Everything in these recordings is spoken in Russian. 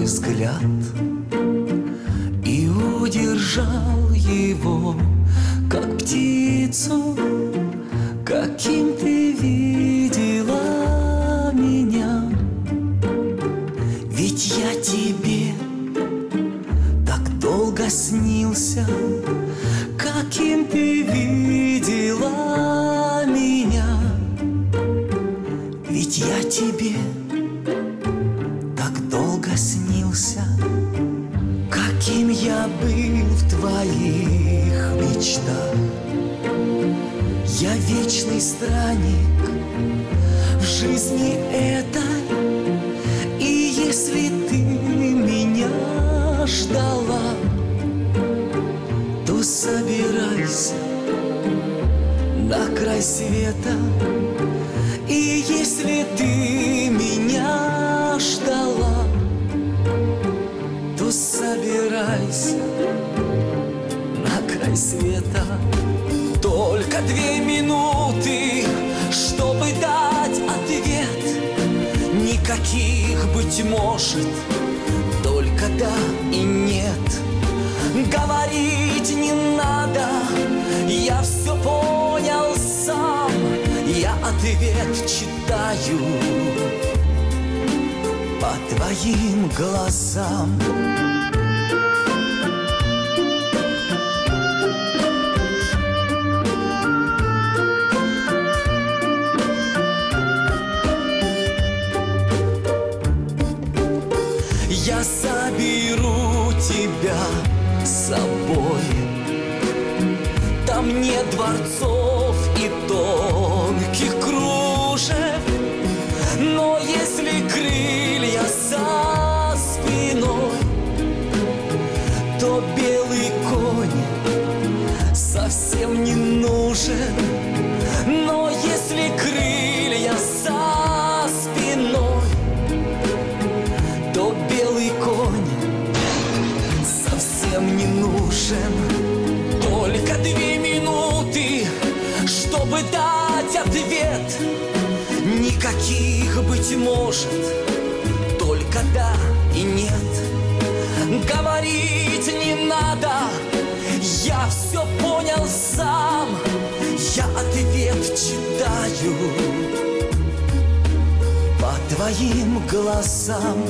взгляд и удержал его, как птицу, каким ты видела меня. Ведь я тебе так долго снился, каким ты видела меня. Ведь я тебе так долго снился, каким я был в твоих мечтах. Я вечный странник в жизни этой, и если ты меня ждала, то собирайся на край света. И если ты меня ждала, то собирайся на край света. Только 2 минуты, чтобы дать ответ. Никаких, быть может, только да и нет. Говорить не надо, я все понял сам. Я ответ читаю по твоим глазам. Я заберу тебя с собой. Там нет дворцов и тонких кружев, но если крылья за спиной, то белый конь совсем не нужен. Но если крылья за спиной, то белый конь совсем не нужен. Только 2 минуты, чтобы дать ответ. Никаких, быть может, только да и нет. Говорить не надо, я все понял сам. Я ответ читаю по твоим глазам.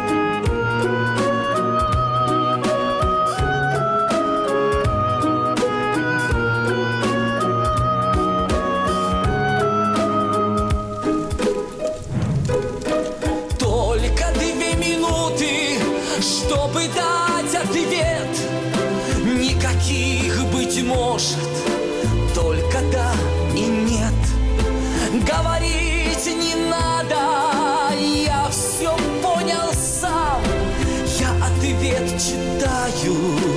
Чтобы дать ответ. Никаких, быть может, только да и нет. Говорить не надо, я все понял сам. Я ответ читаю